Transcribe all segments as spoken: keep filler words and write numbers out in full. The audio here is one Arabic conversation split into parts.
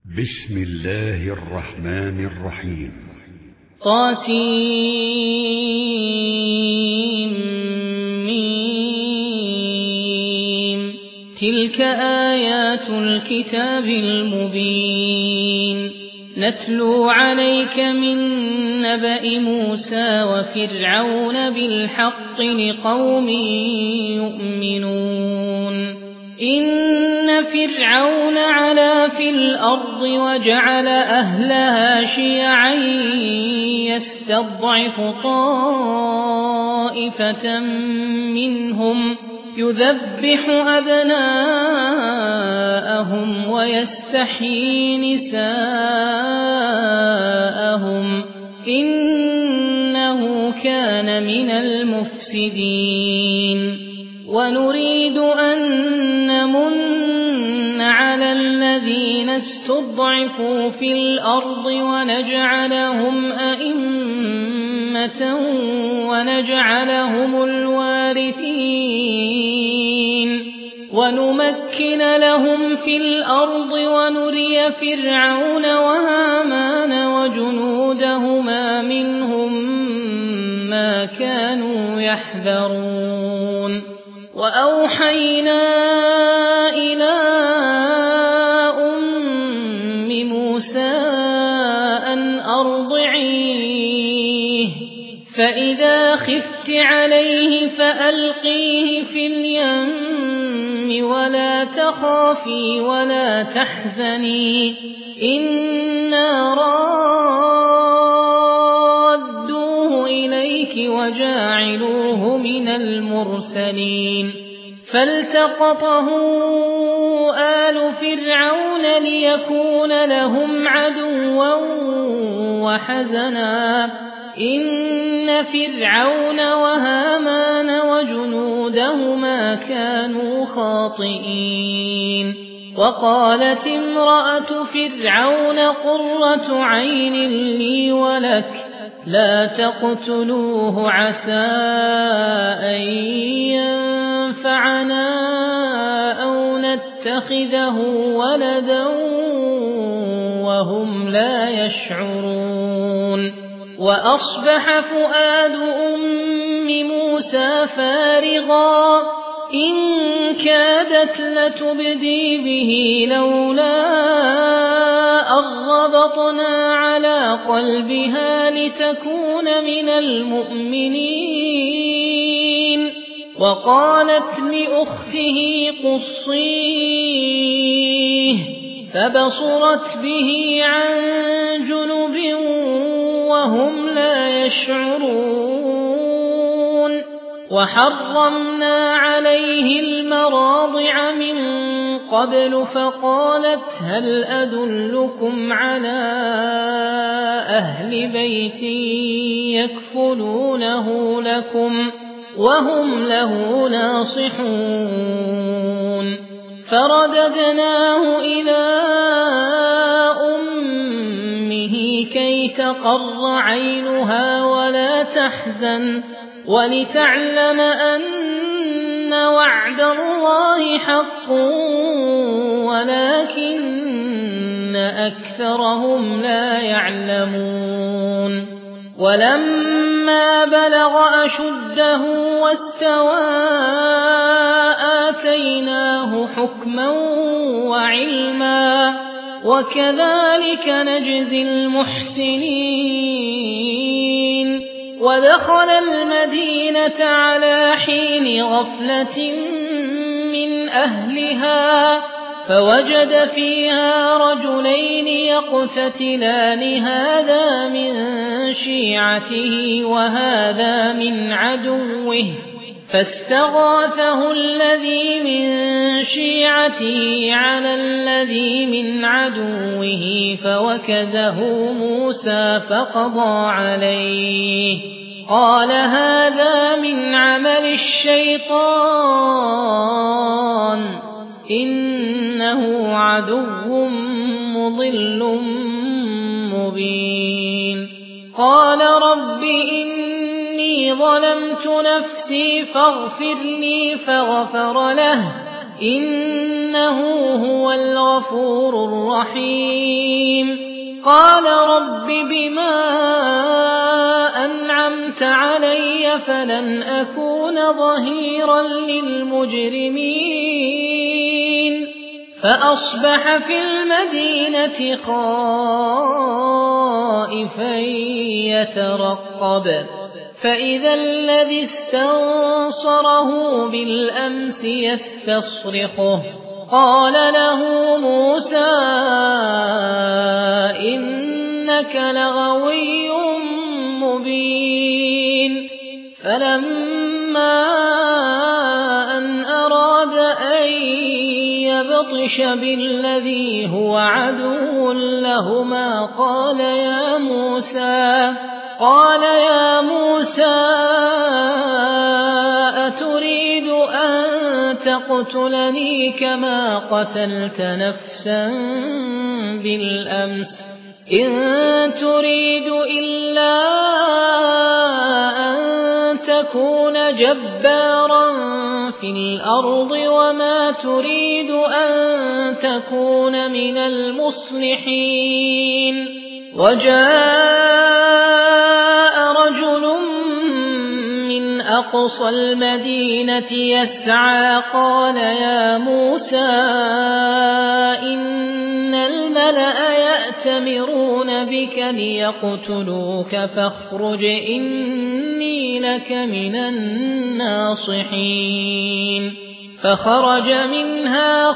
بسم الله الرحمن الرحيم. طاسيم. تلك آيات الكتاب المبين نتلو عليك من نبأ موسى وفرعون بالحق لقوم يؤمنون. إن فرعون علا في الأرض وجعل أهلها شيعا يستضعف طائفة منهم يذبح أبناءهم ويستحيي نساءهم إنه كان من المفسدين. ونريد أن نمن على الذين استضعفوا في الأرض ونجعلهم أئمة ونجعلهم الوارثين ونمكن لهم في الأرض ونري فرعون وهامان وجنودهما منهم ما كانوا يحذرون. وأوحينا إلى أم موسى أن أرضعيه فإذا خفت عليه فألقيه في اليم ولا تخافي ولا تحزني إنا رادوه إليك وجاعلوه من المرسلين. فالتقطه آل فرعون ليكون لهم عدوا وحزنا إن فرعون وهامان وجنودهما كانوا خاطئين. وقالت امرأة فرعون قرة عين لي ولك لا تقتلوه عسى أن ينفعنا أو نتخذه ولدا وهم لا يشعرون. وأصبح فؤاد أم موسى فارغا إن كادت لتبدي به لولا أربطنا على قلبها لتكون من المؤمنين. وقالت لأخته قصيه فبصرت به عن جنب وهم لا يشعرون. وحرمنا عليه المراضع من قبل فقالت هل أدلكم على أهل بيت يكفلونه لكم وهم له ناصحون. فرددناه إلى أمه كي تقر عينها ولا تحزن ولتعلم أن وعد الله حق ولكن أكثرهم لا يعلمون. ولما بلغ أشده واستوى آتيناه حكما وعلما وكذلك نجزي المحسنين. ودخل المدينة على حين غفلة من أهلها فوجد فيها رجلين يقتتلان هذا من شيعته وهذا من عدوه فاستغاثه الذي من شيعته على الذي من عدوه فوكزه موسى فقضى عليه قال هذا من عمل الشيطان إنه عدو مضل مبين. قال رب إني ظلمت نفسي فاغفر لي فغفر له إنه هو الغفور الرحيم قال رب بما أنعمت علي فلن أكون ظهيرا للمجرمين فأصبح في المدينة خائفا يترقب فإذا الذي استنصره بالأمس يستصرخه قال له موسى إنك لغوي مبين فلما أن أراد أن يبطش بالذي هو عدو لهما قال يا موسى قال يا موسى أتريد أن تقتلني كما قتلت نفسا بالأمس إن تريد إلا أن تكون جبارا في الأرض وما تريد أن تكون من المصلحين وجاء رجل من أقصى المدينة يسعى قال يا موسى إن الملأ يأتمرون بك ليقتلوك فاخرج إني لك من الناصحين فخرج منها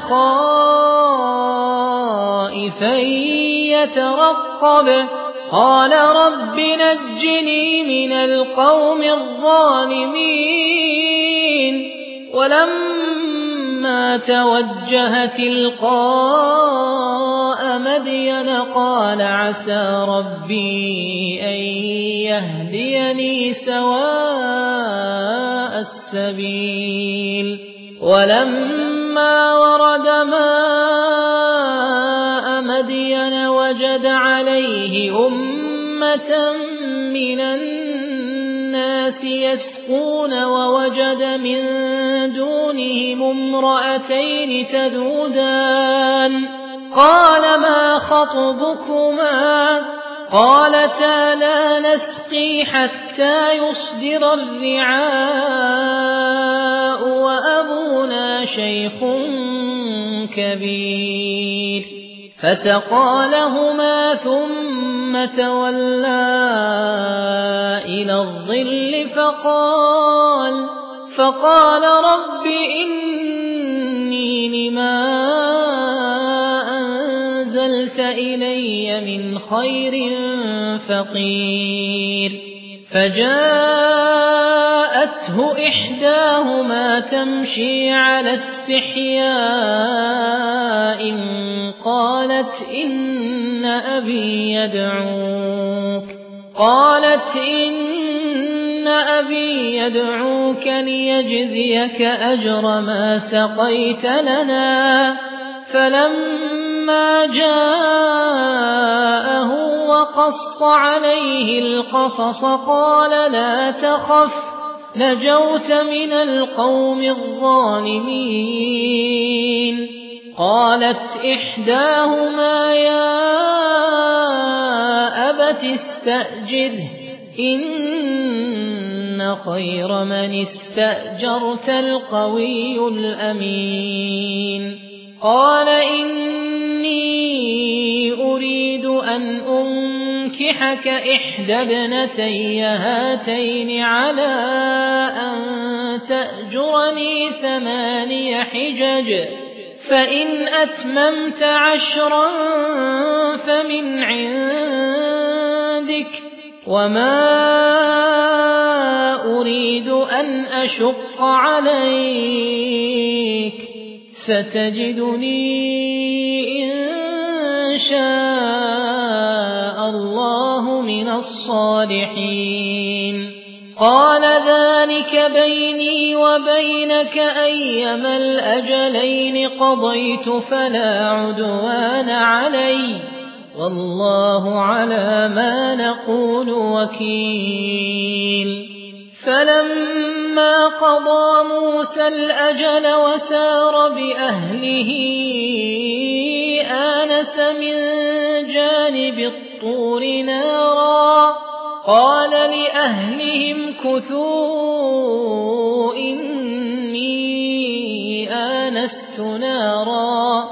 خائفا يترقب قال رب نجني من القوم الظالمين ولما توجه تلقاء مدين قال عسى ربي أن يهديني سواء السبيل ولما ورد ماء مدين وجد عليه أمة من الناس يسقون ووجد من دونهم امرأتين تذودان قال ما خطبكما قالتا لا نسقي حتى يصدر الرعاء وأبونا شيخ كبير فسقى لهما ثم تولى إلى الظل فقال فقال رب إني لما أنزلت إلي من خير فقير فجاءته إحداهما تمشي على استحياء قالت إن أبي يدعوك قالت إن أبي يدعوك ليجزيك أجر ما سقيت لنا فلما جاءه وقص عليه القصص قال لا تخف نجوت من القوم الظالمين قالت إحداهما يا أبت استأجره إن خير من استأجرت القوي الأمين قال إني أريد أن أنكحك إحدى ابنتي هاتين على أن تأجرني ثماني حجج فإن أتممت عشرا فمن عندك وما أريد أن أشق عليك ستجدني إن شاء الله من الصالحين قال ذلك بيني وبينك أيما الأجلين قضيت فلا عدوان علي والله على ما نقول وكيل فلما قضى موسى الأجل وسار بأهله آنس من جانب الطور نارا قال لأهلهم كثوا إني آنست نارا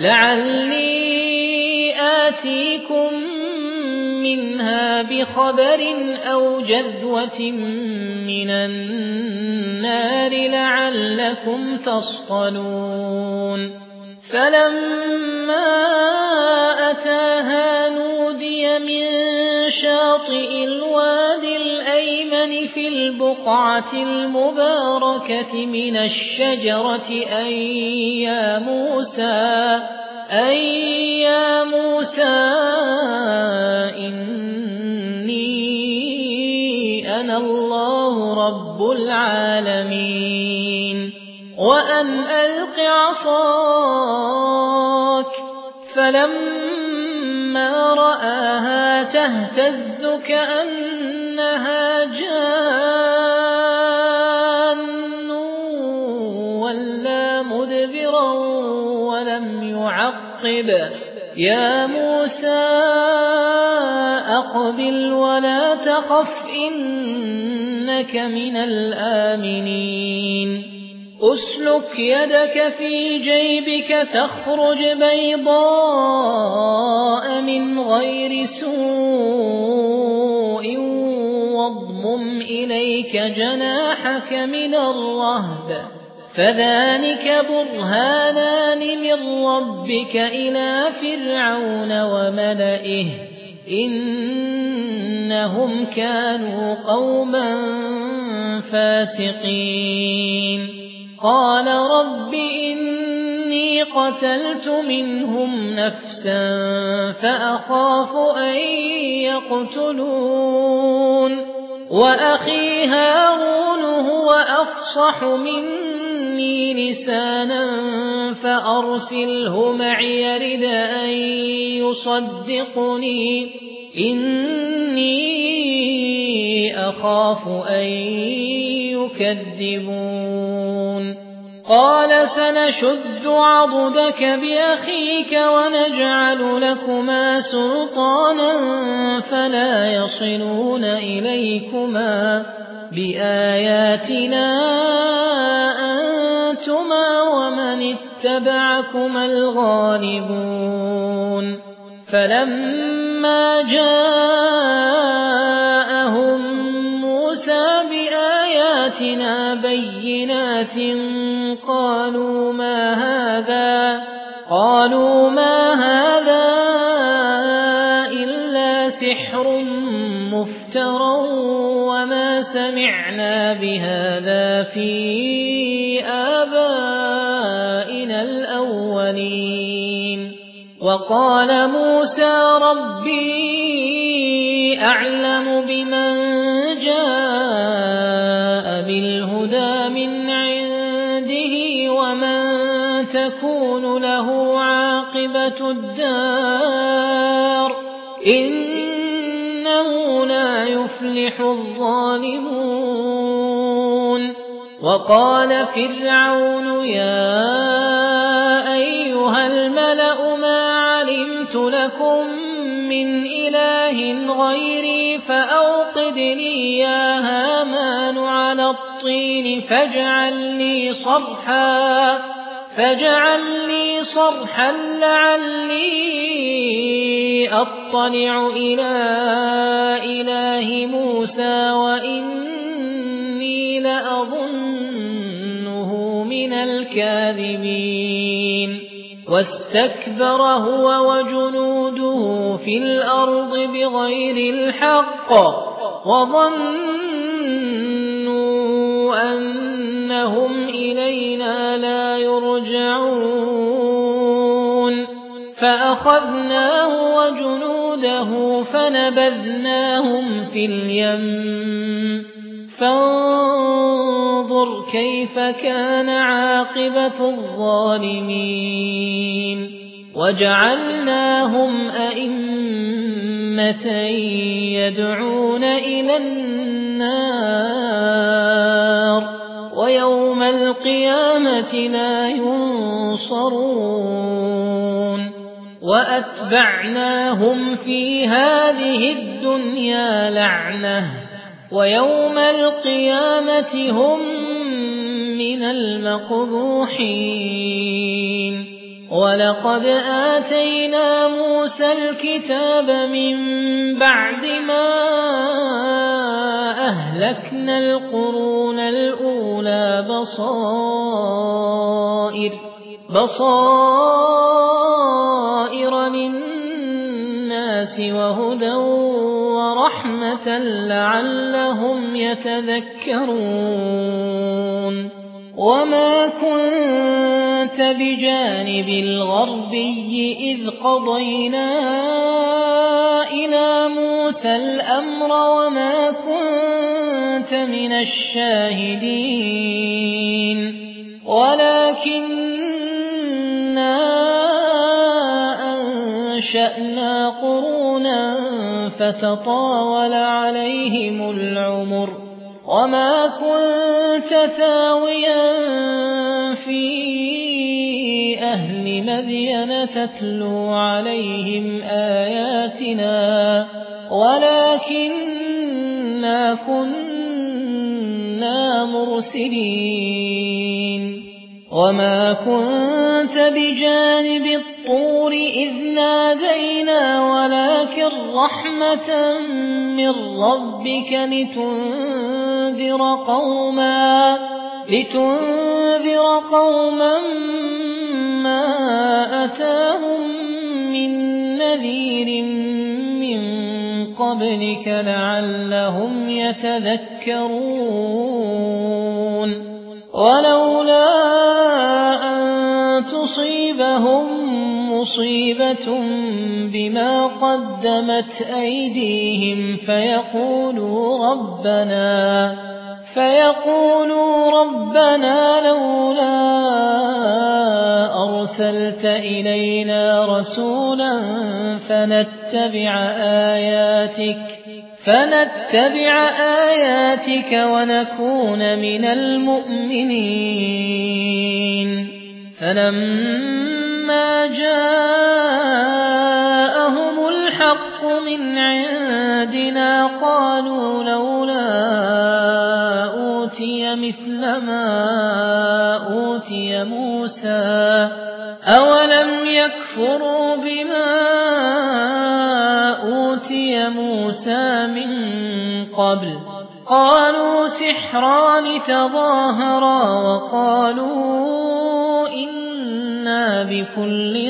لعلي آتيكم منها بخبر أو جذوة من النار لعلكم تصطلون فلما أتاها نودي من شاطئ الوادي الأيمن في البقعة المباركة من الشجرة أن يا موسى أن يا موسى إني أنا الله رب العالمين وأن ألق عصاك فلما رآها تهتز كأنها جان ولا مدبرا ولم يعقب يا موسى أقبل ولا تخف إنك من الآمنين أسلك يدك في جيبك تخرج بيضاء من غير سوء واضمم إليك جناحك من الرهب فذلك برهانان من ربك إلى فرعون وملئه إنهم كانوا قوما فاسقين قال رب إني قتلت منهم نفسا فأخاف أن يقتلون وأخي هارون هو أفصح مني لسانا فأرسله معي يرد أن يصدقني إني أخاف أن يكذبون قال سنشد عضدك بأخيك ونجعل لكما سلطانا فلا يصلون إليكما بآياتنا أنتما ومن اتبعكما الغالبون فلما جاءهم موسى بآياتنا بينات قالوا ما هذا قالوا ما هذا إلا سحر مفترى وما سمعنا بهذا في آبائنا الأولين وقال موسى ربي أعلم بمن جاء بالهدى من عنده ومن تكون له عاقبة الدار إنه لا يفلح الظالمون وقال فرعون يا أيها الملأ ما علمت لكم من إله غيري فأوقد لي يا هامان على الطين فاجعل لي صرحا فاجعل لي صرحا لعلي أطلع إلى إله موسى وإني لأظنه من الكاذبين واستكبر هو وجنوده في الأرض بغير الحق وظنوا أنهم إلينا لا يرجعون فأخذناه وجنوده فنبذناهم في اليم فانظر كيف كان عاقبة الظالمين وجعلناهم أئمة يدعون إلى النار ويوم القيامة لا ينصرون وأتبعناهم في هذه الدنيا لعنة ويوم القيامة هم من المقبوحين ولقد آتينا موسى الكتاب من بعد ما أهلكنا القرون الأولى بصائر بصائر للناس وهدى ورحمة لعلهم يتذكرون وما كنت بجانب الغربي إذ قضينا إلى موسى الأمر وما كنت من الشاهدين ولكننا أنشأنا قرونا فتطاول عليهم العمر وما كنت ثاويا في أهل مدين تتلو عليهم آياتنا ولكننا كنا مرسلين وما كنت بجانب الطور إذ نادينا ولكن رحمة من ربك لتنذر قوما لتنذر قوما ما أتاهم من نذير من قبلك لعلهم يتذكرون ولولا أن تصيبهم مصيبة بما قدمت أيديهم فيقولوا ربنا فيقولوا ربنا لولا أرسلت إلينا رسولا فنتبع آياتك فنتبع آياتك ونكون من المؤمنين فلما جاءهم الحق من عندنا قالوا لولا أوتي مثل ما أوتي موسى أولم يكفروا بما أوتي موسى من قبل قالوا سحران تظاهرا وقالوا إنا بكل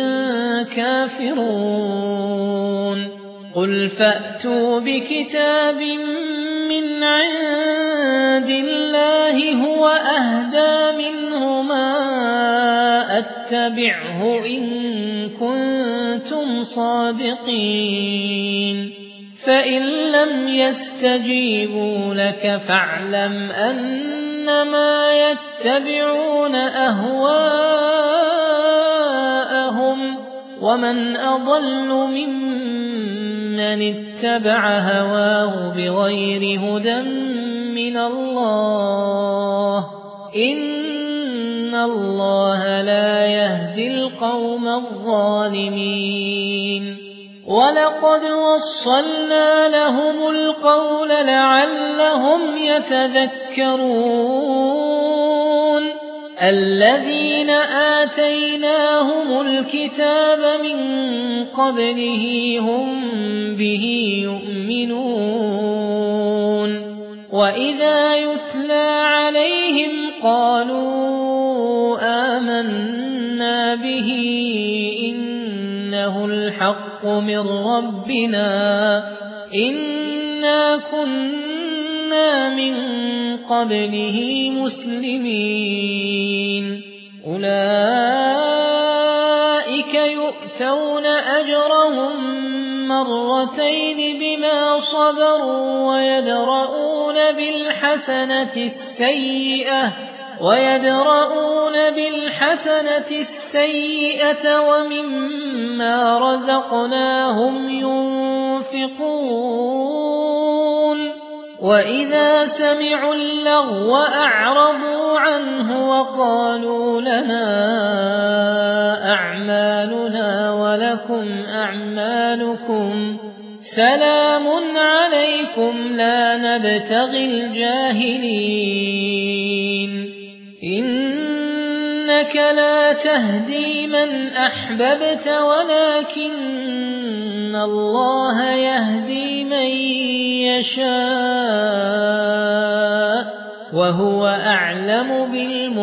كافرون قل فأتوا بكتاب من عند الله هو أهدى منهما أتبعه إن كنتم صادقين فإن لم يستجيبوا لك فاعلم أنما يتبعون أهواءهم ومن أضل ممن اتبع هواه بغير هدى من الله إن الله لا يهدي القوم الظالمين ولقد وصلنا لهم القول لعلهم يتذكرون الذين آتيناهم الكتاب من قبله هم به يؤمنون وإذا يتلى عليهم قالوا آمنا به إنه الحق من ربنا إنا كنا من قبله مسلمين أولئك يؤتون أجرهم مرتين بما صبروا ويدرؤون بالحسنة السيئة ويدرؤون بالحسنة السيئة ومما رزقناهم ينفقون وإذا سمعوا اللغو أعرضوا عنه وقالوا لنا أعمالنا ولكم أعمالكم سلام عليكم لا نبتغي الجاهلين إنك لا تهدي من أحببت ولكن الله يهدي من يشاء وهو أعلم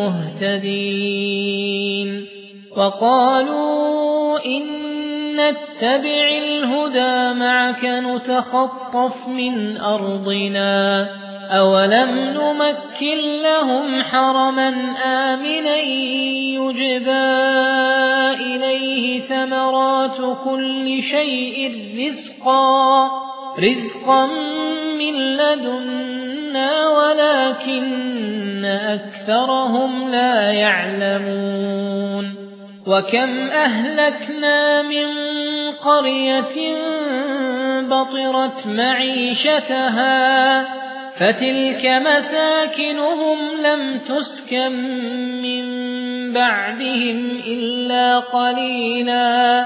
بالمهتدين وقالوا إن نتبع الهدى معك نتخطف من أرضنا أولم نمكن لهم حرما آمنا يجبى إليه ثمرات كل شيء رزقا رزقا من لدنا ولكن أكثرهم لا يعلمون وكم أهلكنا من قرية بطرت معيشتها فتلك مساكنهم لم تسكن من بعدهم إلا قليلا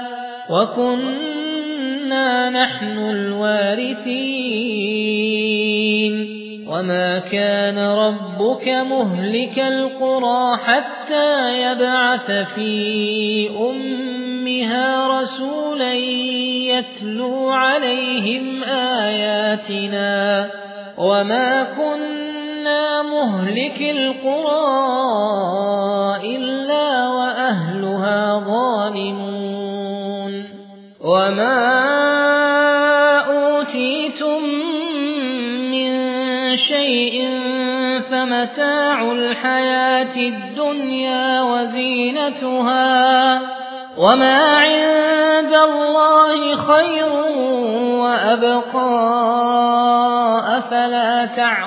وكنا نحن الوارثين وما كان ربك مهلك القرى حتى يبعث في أمها رسولا يتلو عليهم آياتنا وما كنا مهلك القرى إلا وأهلها ظالمون وما أوتيتم من شيء فمتاع الحياة الدنيا وزينتها وما عند الله خير وأبقى أفلا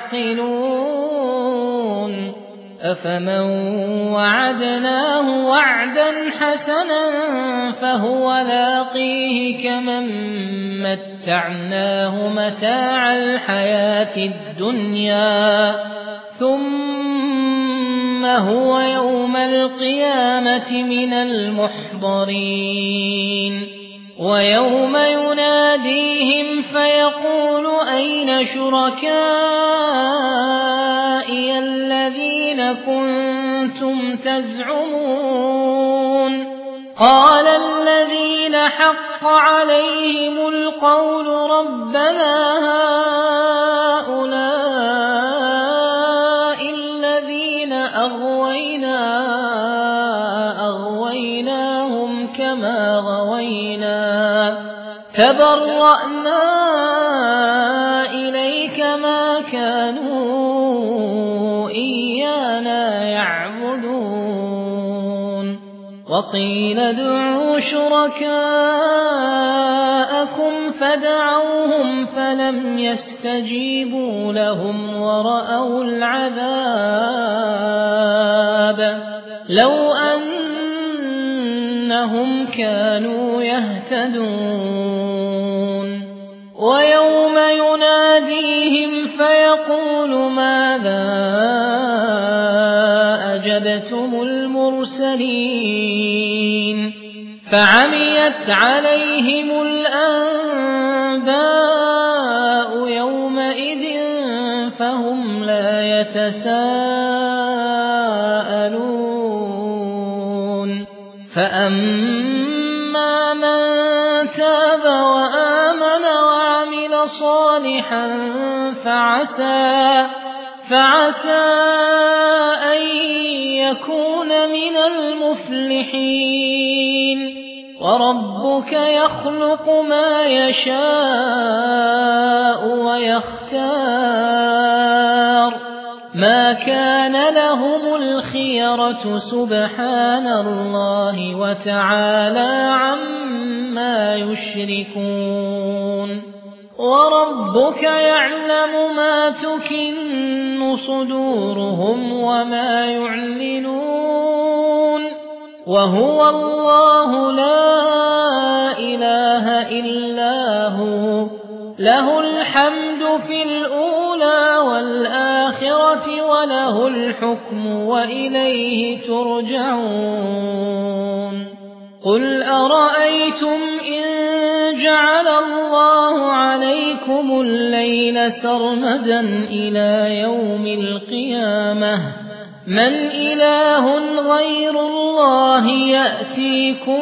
تعقلون أفمن وعدناه وعدا حسنا فهو لاقيه كمن متعناه متاع الحياة الدنيا ثم هو يوم القيامة من المحضرين ويوم يناديهم فيقول أين شركائي الذين كنتم تزعمون قال الذين حق عليهم القول ربنا هؤلاء الذين أغوينا أغويناهم كما غوينا تبرأنا إليك ما كانوا إيانا يعبدون وقيل ادعوا شركاءكم فدعوهم فلم يستجيبوا لهم ورأوا العذاب لو أنهم كانوا يهتدون ويوم يناديهم فيقول ماذا أجبتم المرسلين فعميت عليهم الأنباء يومئذ فهم لا يتساءلون فأما من تاب وآمن وعمل صالحا فعسى فعسى أن يكون من المفلحين وربك يخلق ما يشاء ويختار ما كان لهم الخيرة سبحان الله وتعالى عما يشركون وربك يعلم ما تكن صدورهم وما يعلنون وهو الله لا إله إلا هو له الحمد في الأولى والآخرة وله الحكم وإليه ترجعون قل أرأيتم إن جعل الله عليكم الليل سرمدا إلى يوم القيامة من إله غير الله يأتيكم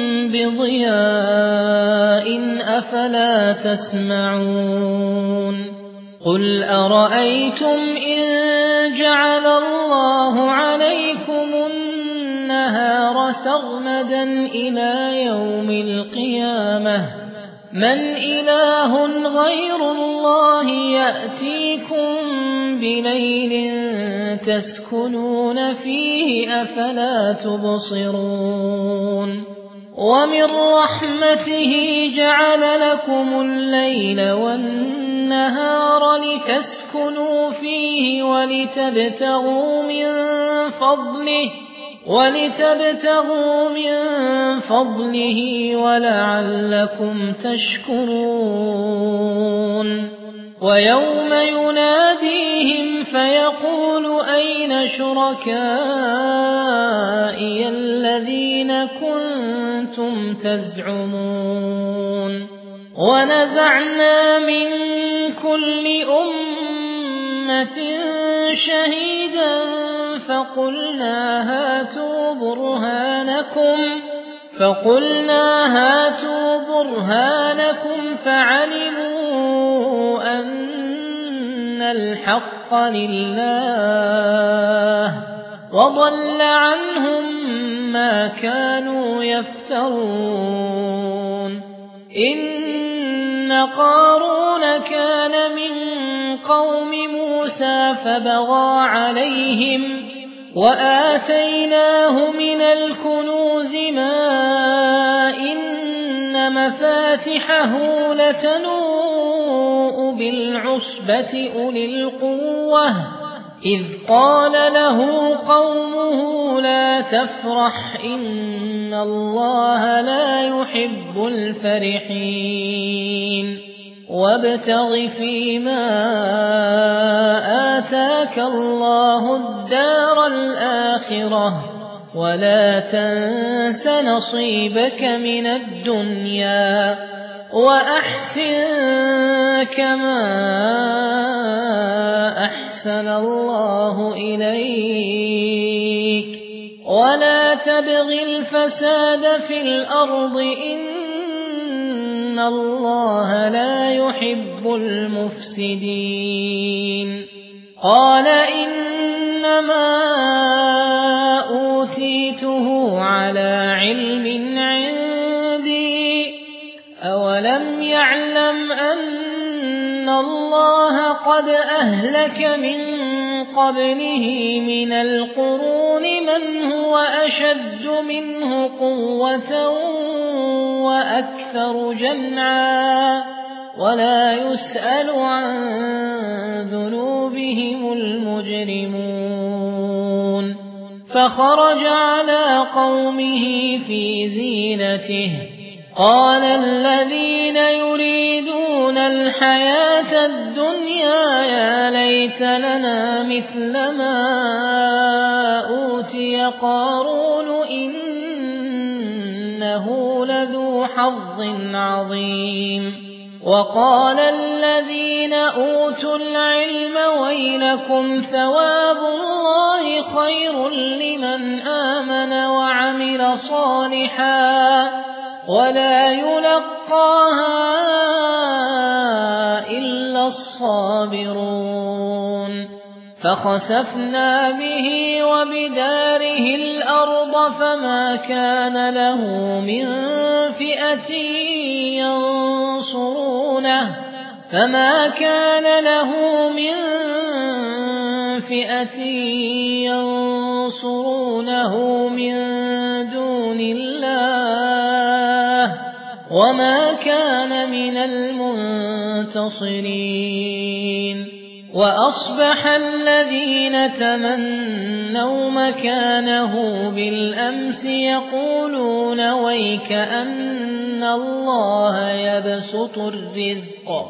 بضياء أفلا تسمعون قل أرأيتم إن جعل الله عليكم النهار سرمدا إلى يوم القيامة من إله غير الله يأتيكم بليل تسكنون فيه أفلا تبصرون ومن رحمته جعل لكم الليل والنهار لتسكنوا فيه ولتبتغوا من فضله ولتبتغوا من فضله ولعلكم تشكرون ويوم يناديهم فيقول أين شركائي الذين كنتم تزعمون ونزعنا من كل أمة شهيدا فقلنا هاتوا برهانكم فقلنا هاتوا برهانكم فعلموا أن الحق لله وضل عنهم ما كانوا يفترون إن قارون كان من قوم موسى فبغى عليهم وآتيناه من الكنوز ما إن مفاتحه لتنوء بالعصبة أولي القوة إذ قال له قومه لا تفرح إن الله لا يحب الفرحين وابتغ فيما آتاك الله الدار الآخرة ولا تنس نصيبك من الدنيا وأحسن كما أحسن الله إليك ولا تبغ الفساد في الأرض إن الله لا يحب المفسدين قال إنما أوتيته على علم عندي أولم يعلم أن الله قد أهلك من قبله من القرون من هو أشد منه قوة وأكثر جمعا ولا يسأل عن ذنوبهم المجرمون فخرج على قومه في زينته قال الذين يريدون الحياة الدنيا يا ليت لنا مثل ما أوتي قارون إنه لذو حظ عظيم وقال الذين أوتوا العلم ويلكم ثواب الله خير لمن آمن وعمل صالحا ولا يلقاها إلا الصابرون فخسفنا به وبداره الأرض فما كان له من فئة ينصرونه فما كان له من فئة ينصرونه من دون الله وما كان من المنتصرين وأصبح الذين تمنوا مكانه بالأمس يقولون ويكأن الله يبسط الرزق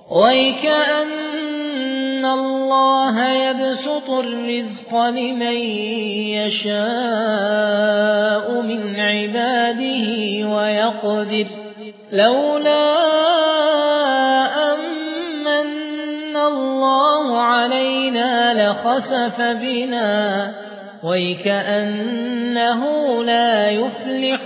ويكأن الله يبسط الرزق لمن يشاء من عباده ويقدر لولا أمن الله علينا لخسف بنا ويكأنه لا يفلح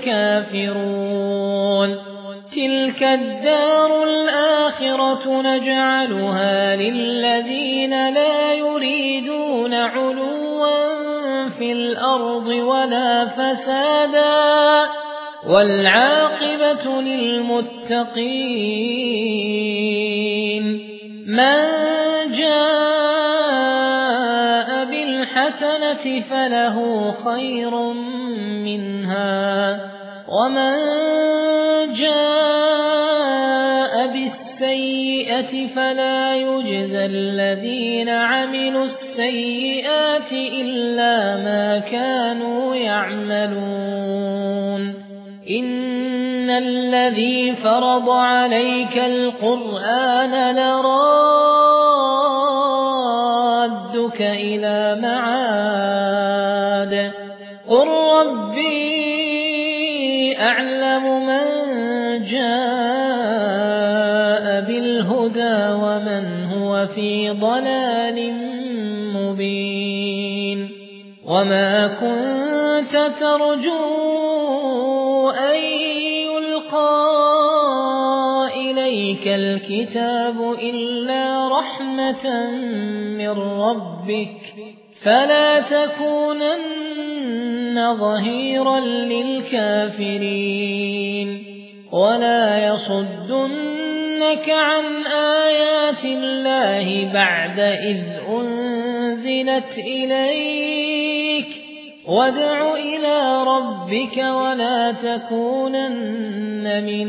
الكافرون تلك الدار الآخرة نجعلها للذين لا يريدون علوا في الأرض ولا فسادا والعاقبة للمتقين من جاء بالحسنة فله خير منها ومن جاء بالسيئة فلا يجزى الذين عملوا السيئات إلا ما كانوا يعملون إن الذي فرض عليك القرآن لرادك إلى معاد قل ربي أعلم من جاء بالهدى ومن هو في ضلال مبين وما كنت ترجو أن يلقى إليك الكتاب إلا رحمة من ربك فلا تكونن ظهيرا للكافرين ولا يصدنك عن آيات الله بعد إذ أنزلت إليك وادع إلى ربك ولا تكونن من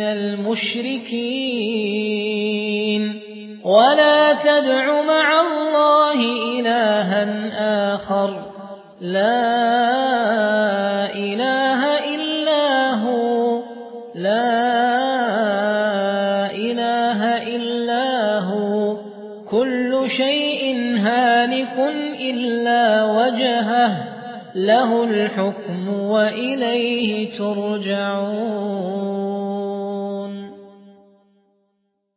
المشركين ولا تدع مع الله إلها آخر لا إله إلا هو لا إله إلا هو كل شيء هالك إلا وجهه له الحكم وإليه ترجعون